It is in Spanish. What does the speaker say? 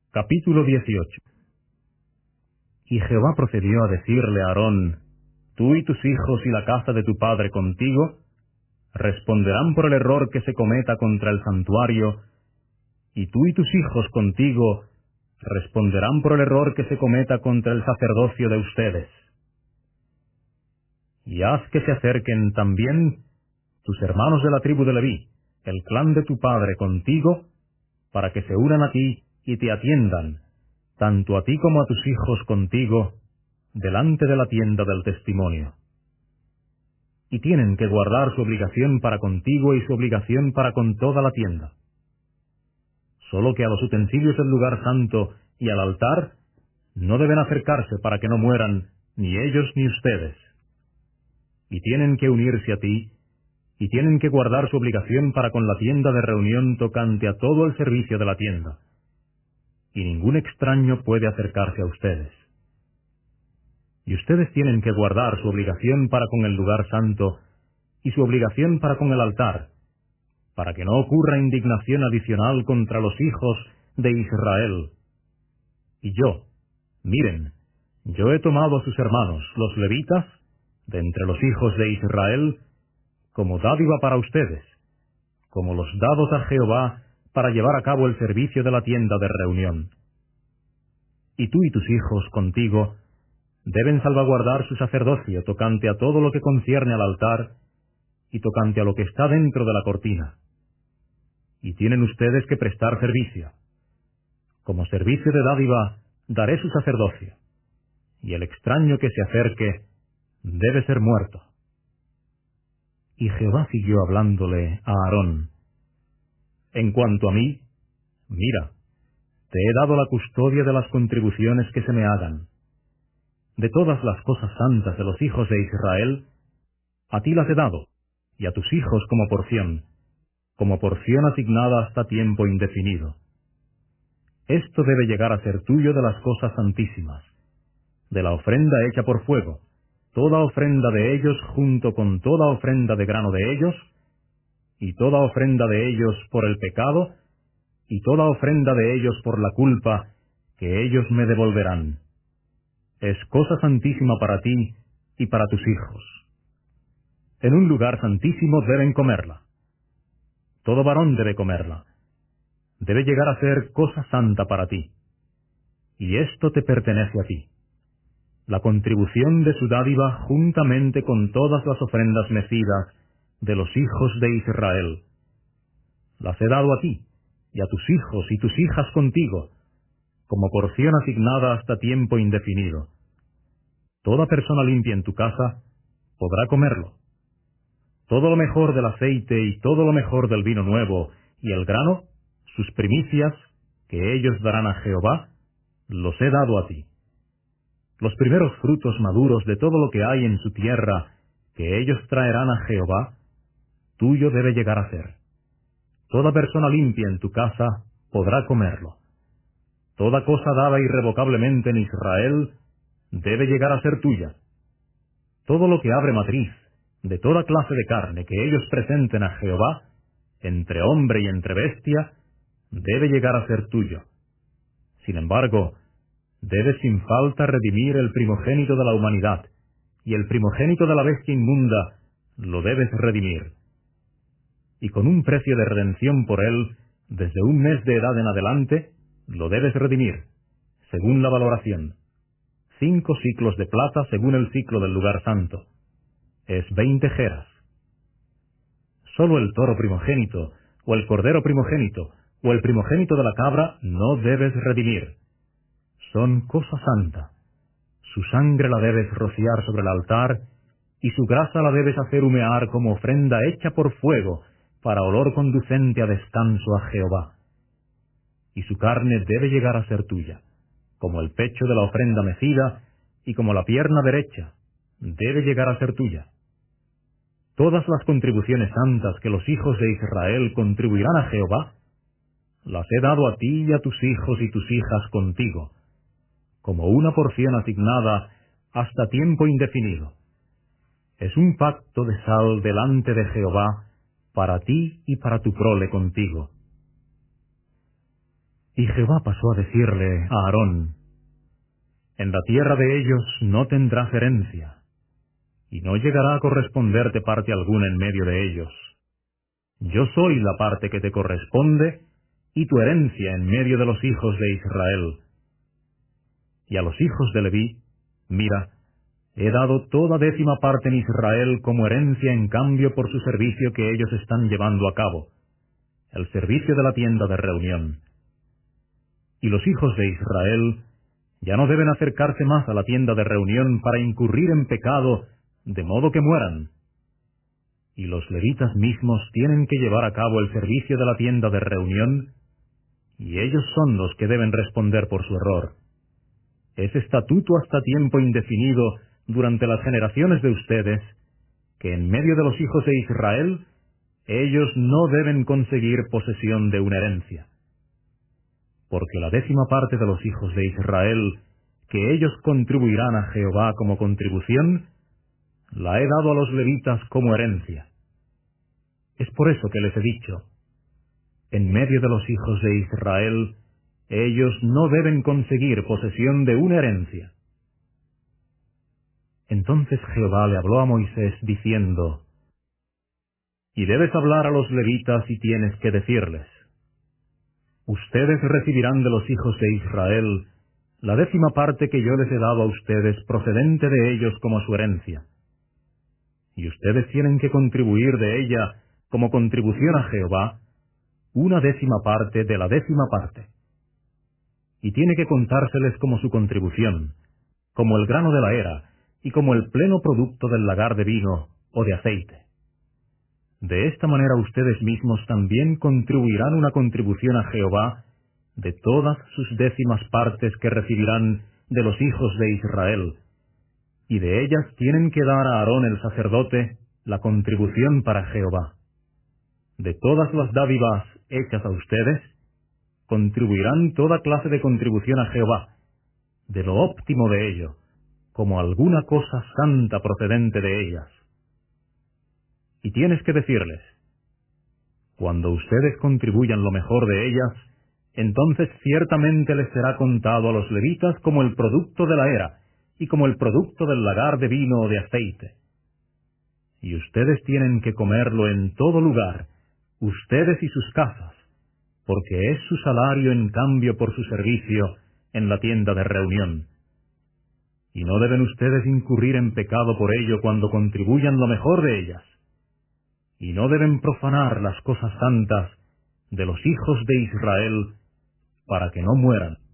Capítulo 18. Y Jehová procedió a decirle a Aarón: Tú y tus hijos y la casa de tu padre contigo responderán por el error que se cometa contra el santuario, y tú y tus hijos contigo responderán por el error que se cometa contra el sacerdocio de ustedes. Y haz que se acerquen también tus hermanos de la tribu de Leví, el clan de tu padre contigo, para que se unan a ti y te atiendan, tanto a ti como a tus hijos contigo, delante de la tienda del testimonio. Y tienen que guardar su obligación para contigo y su obligación para con toda la tienda. Solo que a los utensilios del lugar santo y al altar no deben acercarse para que no mueran ni ellos ni ustedes. Y tienen que unirse a ti, y tienen que guardar su obligación para con la tienda de reunión tocante a todo el servicio de la tienda. Y ningún extraño puede acercarse a ustedes. Y ustedes tienen que guardar su obligación para con el lugar santo y su obligación para con el altar, para que no ocurra indignación adicional contra los hijos de Israel. Y yo, miren, yo he tomado a sus hermanos, los levitas, de entre los hijos de Israel, como dádiva para ustedes, como los dados a Jehová para llevar a cabo el servicio de la tienda de reunión. Y tú y tus hijos contigo deben salvaguardar su sacerdocio tocante a todo lo que concierne al altar y tocante a lo que está dentro de la cortina. Y tienen ustedes que prestar servicio. Como servicio de dádiva daré su sacerdocio, y el extraño que se acerque debe ser muerto. Y Jehová siguió hablándole a Aarón: En cuanto a mí, mira, te he dado la custodia de las contribuciones que se me hagan. De todas las cosas santas de los hijos de Israel, a ti las he dado, y a tus hijos como porción asignada hasta tiempo indefinido. Esto debe llegar a ser tuyo de las cosas santísimas, de la ofrenda hecha por fuego, toda ofrenda de ellos junto con toda ofrenda de grano de ellos, y toda ofrenda de ellos por el pecado, y toda ofrenda de ellos por la culpa, que ellos me devolverán. Es cosa santísima para ti y para tus hijos. En un lugar santísimo deben comerla. Todo varón debe comerla. Debe llegar a ser cosa santa para ti. Y esto te pertenece a ti. La contribución de su dádiva juntamente con todas las ofrendas mecidas de los hijos de Israel. Las he dado a ti, y a tus hijos y tus hijas contigo, como porción asignada hasta tiempo indefinido. Toda persona limpia en tu casa podrá comerlo. Todo lo mejor del aceite y todo lo mejor del vino nuevo y el grano, sus primicias, que ellos darán a Jehová, los he dado a ti. Los primeros frutos maduros de todo lo que hay en su tierra, que ellos traerán a Jehová, tuyo debe llegar a ser. Toda persona limpia en tu casa podrá comerlo. Toda cosa dada irrevocablemente en Israel debe llegar a ser tuya. Todo lo que abre matriz, de toda clase de carne que ellos presenten a Jehová, entre hombre y entre bestia, debe llegar a ser tuyo. Sin embargo, debes sin falta redimir el primogénito de la humanidad, y el primogénito de la bestia inmunda lo debes redimir. Y con un precio de redención por él, desde un mes de edad en adelante, lo debes redimir, según la valoración. 5 siclos de plata según el ciclo del lugar santo. Es 20 geras. Solo el toro primogénito, o el cordero primogénito, o el primogénito de la cabra no debes redimir. Son cosa santa. Su sangre la debes rociar sobre el altar, y su grasa la debes hacer humear como ofrenda hecha por fuego, para olor conducente a descanso a Jehová. Y su carne debe llegar a ser tuya, como el pecho de la ofrenda mecida, y como la pierna derecha, debe llegar a ser tuya. Todas las contribuciones santas que los hijos de Israel contribuirán a Jehová, las he dado a ti y a tus hijos y tus hijas contigo, como una porción asignada hasta tiempo indefinido. Es un pacto de sal delante de Jehová, para ti y para tu prole contigo. Y Jehová pasó a decirle a Aarón: En la tierra de ellos no tendrás herencia, y no llegará a corresponderte parte alguna en medio de ellos. Yo soy la parte que te corresponde, y tu herencia en medio de los hijos de Israel. Y a los hijos de Leví, mira, he dado toda 10ª parte en Israel como herencia en cambio por su servicio que ellos están llevando a cabo, el servicio de la tienda de reunión. Y los hijos de Israel ya no deben acercarse más a la tienda de reunión para incurrir en pecado, de modo que mueran. Y los levitas mismos tienen que llevar a cabo el servicio de la tienda de reunión, y ellos son los que deben responder por su error. Es estatuto hasta tiempo indefinido durante las generaciones de ustedes, que en medio de los hijos de Israel, ellos no deben conseguir posesión de una herencia. Porque la 10ª parte de los hijos de Israel, que ellos contribuirán a Jehová como contribución, la he dado a los levitas como herencia. Es por eso que les he dicho: en medio de los hijos de Israel, ellos no deben conseguir posesión de una herencia. Entonces Jehová le habló a Moisés diciendo: Y debes hablar a los levitas y tienes que decirles: Ustedes recibirán de los hijos de Israel la 10ª parte que yo les he dado a ustedes procedente de ellos como su herencia. Y ustedes tienen que contribuir de ella como contribución a Jehová una 10ª parte de la 10ª parte. Y tiene que contárseles como su contribución, como el grano de la era, y como el pleno producto del lagar de vino o de aceite. De esta manera ustedes mismos también contribuirán una contribución a Jehová de todas sus 10ª partes que recibirán de los hijos de Israel, y de ellas tienen que dar a Aarón el sacerdote la contribución para Jehová. De todas las dádivas hechas a ustedes, contribuirán toda clase de contribución a Jehová, de lo óptimo de ello, como alguna cosa santa procedente de ellas. Y tienes que decirles: cuando ustedes contribuyan lo mejor de ellas, entonces ciertamente les será contado a los levitas como el producto de la era, y como el producto del lagar de vino o de aceite. Y ustedes tienen que comerlo en todo lugar, ustedes y sus casas, porque es su salario en cambio por su servicio en la tienda de reunión. Y no deben ustedes incurrir en pecado por ello cuando contribuyan lo mejor de ellas. Y no deben profanar las cosas santas de los hijos de Israel para que no mueran.